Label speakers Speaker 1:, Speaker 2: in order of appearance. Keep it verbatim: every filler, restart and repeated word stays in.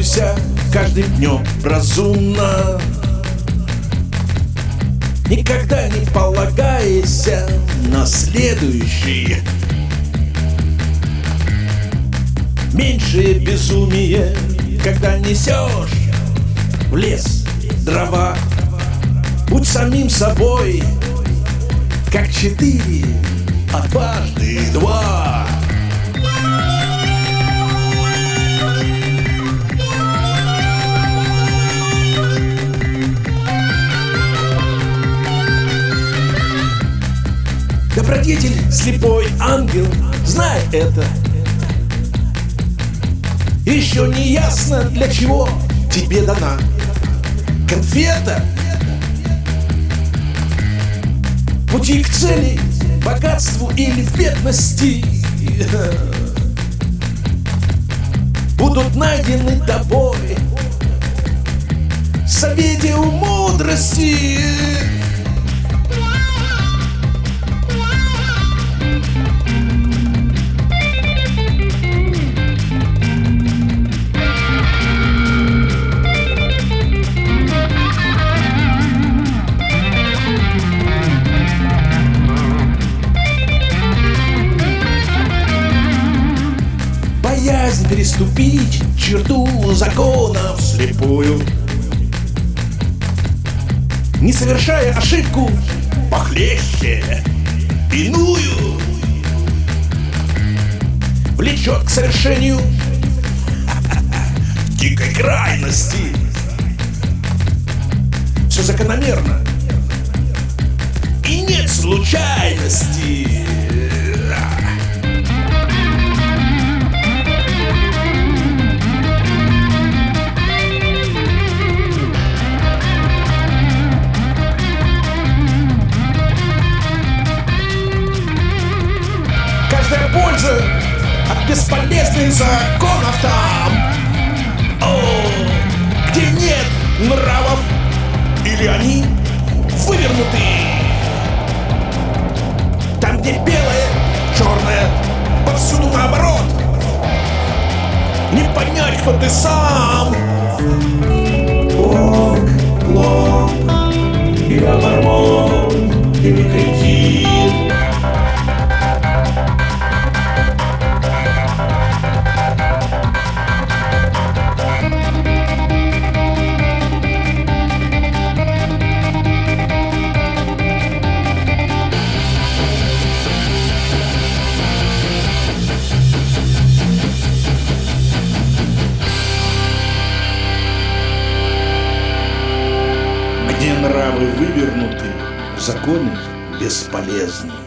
Speaker 1: Руководствуйся каждым днем разумно. Никогда не полагайся на следующий. Меньшее безумие, когда несешь в лес дрова. Будь самим собой, как четыре, а дважды два. Добродетель, слепой ангел, знай это. Еще не ясно, для чего тебе дана конфета. Пути к цели, богатству или бедности будут найдены тобой в совете у мудрости. Боязнь переступить черту законов слепую, не совершая ошибку похлеще иную, влечет к совершению дикой крайности. Все закономерно, и нет случайности. Каждая польза от бесполезных законов там, о, где нет нравов, или они вывернуты. Там, где белое, черное, повсюду наоборот. Не понять, кто ты сам. Бог, лоб, или обормот, или кретин. Где нравы вывернуты, законы бесполезны.